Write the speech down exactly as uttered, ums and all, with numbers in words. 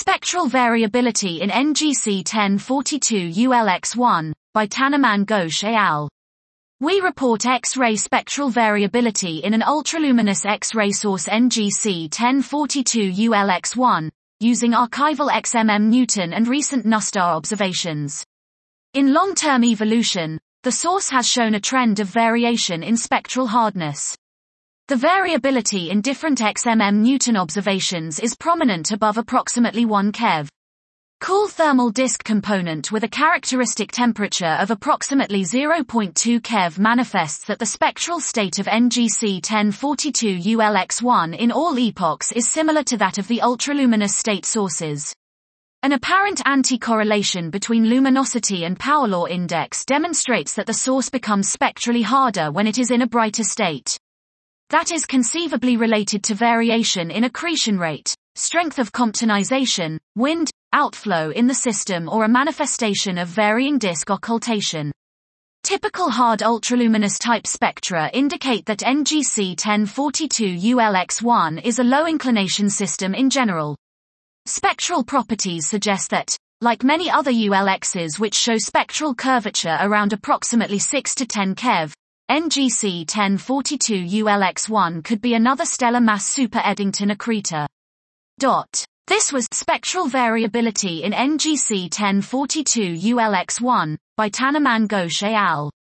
Spectral Variability in N G C ten forty-two U L X one, by Tannemann Ghosh et al. We report X-ray spectral variability in an ultraluminous X-ray source N G C ten forty-two U L X one, using archival X M M Newton and recent NuSTAR observations. In long-term evolution, the source has shown a trend of variation in spectral hardness. The variability in different X M M Newton observations is prominent above approximately one keV. Cool thermal disk component with a characteristic temperature of approximately zero point two keV manifests that the spectral state of N G C ten forty-two U L X one in all epochs is similar to that of the ultraluminous state sources. An apparent anti-correlation between luminosity and power law index demonstrates that the source becomes spectrally harder when it is in a brighter state. That is conceivably related to variation in accretion rate, strength of Comptonization, wind, outflow in the system, or a manifestation of varying disk occultation. Typical hard ultraluminous type spectra indicate that N G C ten forty-two U L X one is a low-inclination system in general. Spectral properties suggest that, like many other U L Xs which show spectral curvature around approximately six to ten keV, N G C ten forty-two U L X one could be another stellar mass super Eddington accretor. Dot. This was Spectral Variability in N G C ten forty-two U L X one, by Tannemann Ghosh et al.